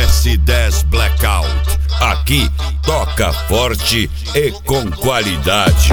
S10 Blackout. Aqui toca forte e com qualidade.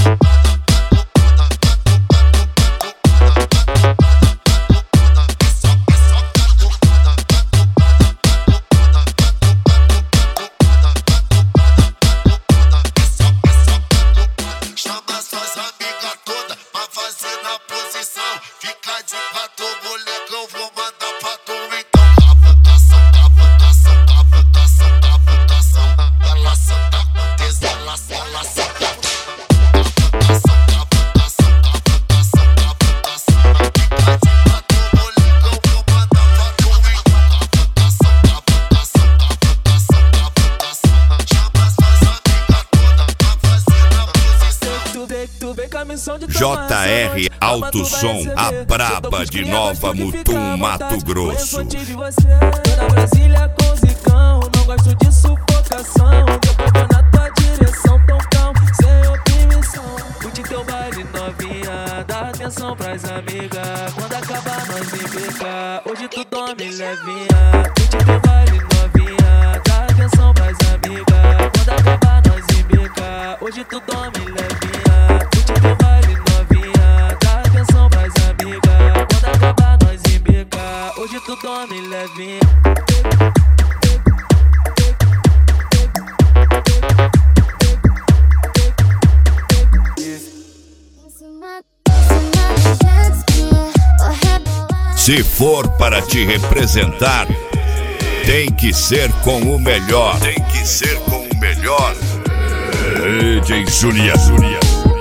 JR Alto Som, a braba de Nova Mutum, Mato Grosso. Na Brasília com zicão, não gosto de sufocação. Eu tô na tua direção, tão calmo, sem oprimição. Curte teu baile novinha, dá atenção pras amigas. Quando acabar nós implica, hoje tu dorme levinha. Curte teu baile novinha, dá atenção pras amigas. Quando acabar nós implica, hoje tu dorme levinha. Curte teu baile novinha, dá atenção pras amigas. Quando acabar nós implica, hoje tu dorme levinha. Se for para te representar, tem que ser com o melhor. Tem que ser com o melhor. DJ Julia.